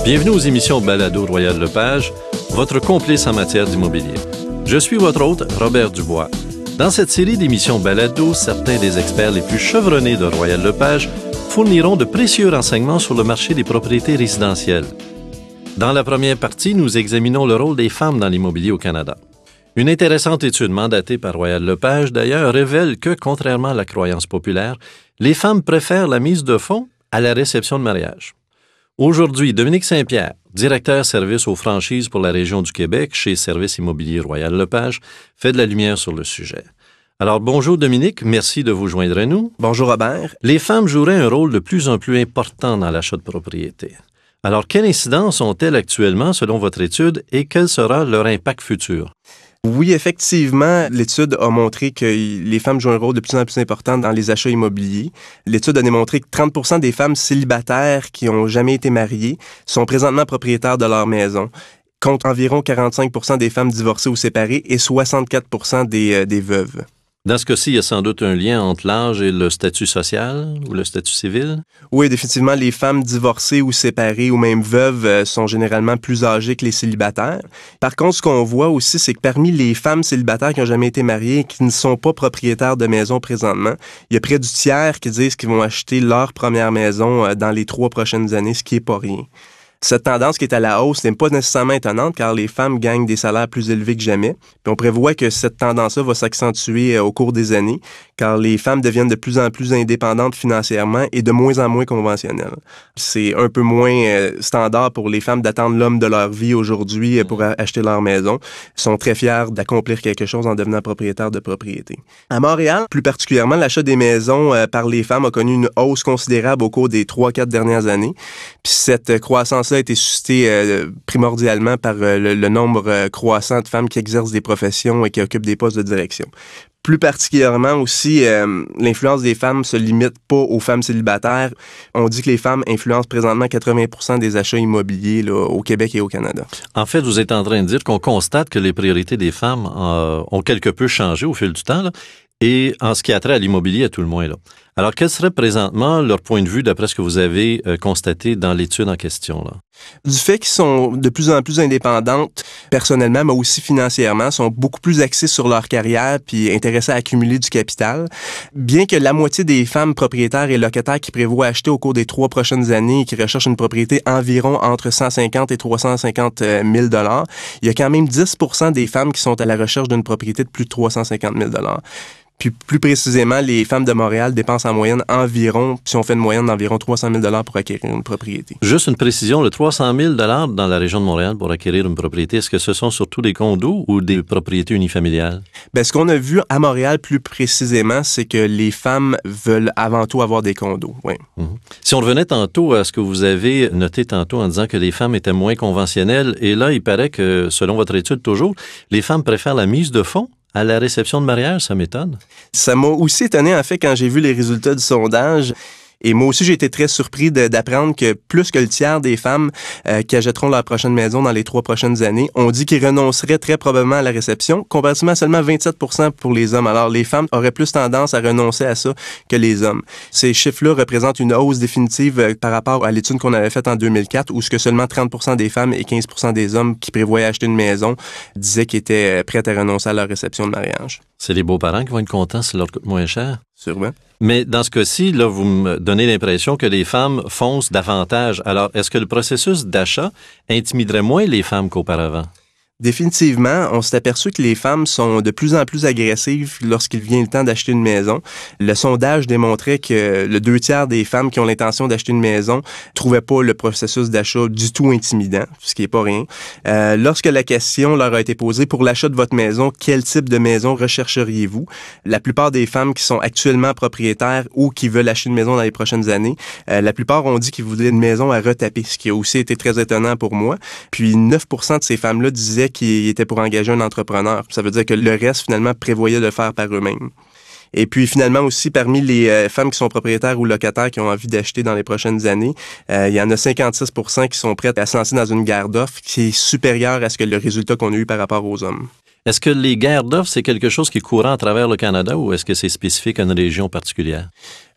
Bienvenue aux émissions Balado Royal Lepage, votre complice en matière d'immobilier. Je suis votre hôte, Robert Dubois. Dans cette série d'émissions Balado, certains des experts les plus chevronnés de Royal Lepage fourniront de précieux renseignements sur le marché des propriétés résidentielles. Dans la première partie, nous examinons le rôle des femmes dans l'immobilier au Canada. Une intéressante étude mandatée par Royal Lepage, d'ailleurs, révèle que, contrairement à la croyance populaire, les femmes préfèrent la mise de fonds à la réception de mariage. Aujourd'hui, Dominique Saint-Pierre, directeur service aux franchises pour la région du Québec chez Service immobilier Royal Lepage, fait de la lumière sur le sujet. Alors, bonjour Dominique, merci de vous joindre à nous. Bonjour Robert. Les femmes joueraient un rôle de plus en plus important dans l'achat de propriété. Alors, quelle incidence ont-elles actuellement selon votre étude et quel sera leur impact futur? Oui, effectivement, l'étude a montré que les femmes jouent un rôle de plus en plus important dans les achats immobiliers. L'étude a démontré que 30% des femmes célibataires qui n'ont jamais été mariées sont présentement propriétaires de leur maison, contre environ 45% des femmes divorcées ou séparées et 64% des veuves. Dans ce cas-ci, il y a sans doute un lien entre l'âge et le statut social ou le statut civil? Oui, définitivement, les femmes divorcées ou séparées ou même veuves sont généralement plus âgées que les célibataires. Par contre, ce qu'on voit aussi, c'est que parmi les femmes célibataires qui n'ont jamais été mariées et qui ne sont pas propriétaires de maison présentement, il y a près du tiers qui disent qu'ils vont acheter leur première maison dans les 3 prochaines années, ce qui n'est pas rien. Cette tendance qui est à la hausse n'est pas nécessairement étonnante car les femmes gagnent des salaires plus élevés que jamais. Puis on prévoit que cette tendance-là va s'accentuer au cours des années car les femmes deviennent de plus en plus indépendantes financièrement et de moins en moins conventionnelles. C'est un peu moins standard pour les femmes d'attendre l'homme de leur vie aujourd'hui pour acheter leur maison. Elles sont très fières d'accomplir quelque chose en devenant propriétaires de propriété. À Montréal, plus particulièrement, l'achat des maisons par les femmes a connu une hausse considérable au cours des 3-4 dernières années. Puis cette croissance a été suscité primordialement par le nombre croissant de femmes qui exercent des professions et qui occupent des postes de direction. Plus particulièrement aussi, l'influence des femmes se limite pas aux femmes célibataires. On dit que les femmes influencent présentement 80% des achats immobiliers là, au Québec et au Canada. En fait, vous êtes en train de dire qu'on constate que les priorités des femmes ont quelque peu changé au fil du temps, là, et en ce qui a trait à l'immobilier à tout le moins, là. Alors, quel serait présentement leur point de vue d'après ce que vous avez constaté dans l'étude en question, là? Du fait qu'ils sont de plus en plus indépendantes, personnellement, mais aussi financièrement, sont beaucoup plus axées sur leur carrière puis intéressées à accumuler du capital. Bien que la moitié des femmes propriétaires et locataires qui prévoient acheter au cours des 3 prochaines années et qui recherchent une propriété environ entre 150 et 350 000 $, il y a quand même 10% des femmes qui sont à la recherche d'une propriété de plus de 350 000 $. Puis plus précisément, les femmes de Montréal dépensent en moyenne environ, si on fait une moyenne d'environ 300 000 $ pour acquérir une propriété. Juste une précision, le 300 000 $ dans la région de Montréal pour acquérir une propriété, est-ce que ce sont surtout des condos ou des propriétés unifamiliales? Bien, ce qu'on a vu à Montréal plus précisément, c'est que les femmes veulent avant tout avoir des condos. Oui. Si on revenait tantôt à ce que vous avez noté tantôt en disant que les femmes étaient moins conventionnelles, et là, il paraît que, selon votre étude toujours, les femmes préfèrent la mise de fonds à la réception de mariage, ça m'étonne. Ça m'a aussi étonné, en fait, quand j'ai vu les résultats du sondage. Et moi aussi, j'ai été très surpris d'apprendre que plus que le tiers des femmes qui achèteront leur prochaine maison dans les 3 prochaines années ont dit qu'ils renonceraient très probablement à la réception, comparativement à seulement 27% pour les hommes. Alors, les femmes auraient plus tendance à renoncer à ça que les hommes. Ces chiffres-là représentent une hausse définitive par rapport à l'étude qu'on avait faite en 2004, où ce que seulement 30% des femmes et 15% des hommes qui prévoyaient acheter une maison disaient qu'ils étaient prêts à renoncer à leur réception de mariage. C'est les beaux-parents qui vont être contents si ça leur coûte moins cher. Sûrement. Mais dans ce cas-ci, là, vous me donnez l'impression que les femmes foncent davantage. Alors, est-ce que le processus d'achat intimiderait moins les femmes qu'auparavant? Définitivement, on s'est aperçu que les femmes sont de plus en plus agressives lorsqu'il vient le temps d'acheter une maison. Le sondage démontrait que le 2/3 des femmes qui ont l'intention d'acheter une maison trouvaient pas le processus d'achat du tout intimidant, ce qui est pas rien. Lorsque la question leur a été posée pour l'achat de votre maison, quel type de maison rechercheriez-vous? La plupart des femmes qui sont actuellement propriétaires ou qui veulent acheter une maison dans les prochaines années, la plupart ont dit qu'ils voulaient une maison à retaper, ce qui a aussi été très étonnant pour moi. Puis 9% de ces femmes-là disaient qu'ils étaient pour engager un entrepreneur. Ça veut dire que le reste, finalement, prévoyait de le faire par eux-mêmes. Et puis, finalement, aussi, parmi les femmes qui sont propriétaires ou locataires qui ont envie d'acheter dans les prochaines années, il y en a 56% qui sont prêtes à se lancer dans une guerre d'offres qui est supérieure à ce que le résultat qu'on a eu par rapport aux hommes. Est-ce que les guerres d'offres, c'est quelque chose qui est courant à travers le Canada ou est-ce que c'est spécifique à une région particulière?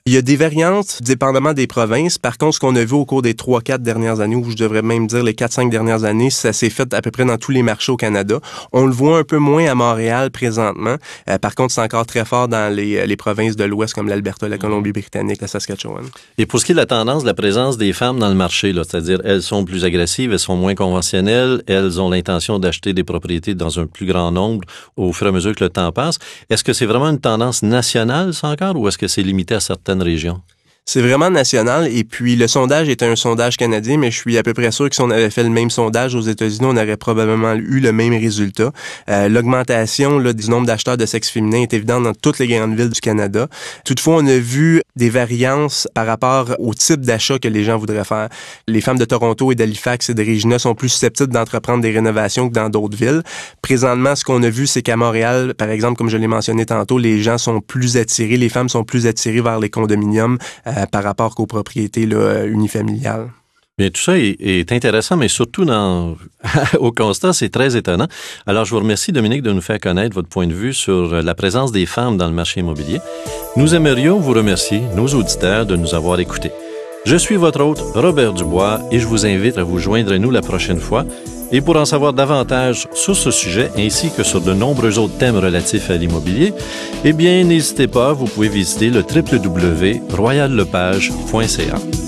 Il y a des variantes dépendamment des provinces. Par contre, ce qu'on a vu au cours des 3-4 dernières années, ou je devrais même dire les 4-5 dernières années, ça s'est fait à peu près dans tous les marchés au Canada. On le voit un peu moins à Montréal présentement. Par contre, c'est encore très fort dans les provinces de l'Ouest comme l'Alberta, la Colombie-Britannique, la Saskatchewan. Et pour ce qui est de la tendance de la présence des femmes dans le marché, là, c'est-à-dire elles sont plus agressives, elles sont moins conventionnelles, elles ont l'intention d'acheter des propriétés dans un plus grand nombre au fur et à mesure que le temps passe. Est-ce que c'est vraiment une tendance nationale, ça encore, ou est-ce que c'est limité à certaines régions? C'est vraiment national. Et puis, le sondage est un sondage canadien, mais je suis à peu près sûr que si on avait fait le même sondage aux États-Unis, on aurait probablement eu le même résultat. L'augmentation du nombre d'acheteurs de sexe féminin est évidente dans toutes les grandes villes du Canada. Toutefois, on a vu des variances par rapport au type d'achat que les gens voudraient faire. Les femmes de Toronto et d'Halifax et de Regina sont plus susceptibles d'entreprendre des rénovations que dans d'autres villes. Présentement, ce qu'on a vu, c'est qu'à Montréal, par exemple, comme je l'ai mentionné tantôt, les gens sont plus attirés, les femmes sont plus attirées vers les condominiums par rapport qu'aux propriétés unifamiliales. Bien, tout ça est intéressant, mais surtout au constat, c'est très étonnant. Alors, je vous remercie, Dominique, de nous faire connaître votre point de vue sur la présence des femmes dans le marché immobilier. Nous aimerions vous remercier, nos auditeurs, de nous avoir écoutés. Je suis votre hôte, Robert Dubois, et je vous invite à vous joindre à nous la prochaine fois. Et pour en savoir davantage sur ce sujet, ainsi que sur de nombreux autres thèmes relatifs à l'immobilier, eh bien, n'hésitez pas, vous pouvez visiter le www.royallepage.ca.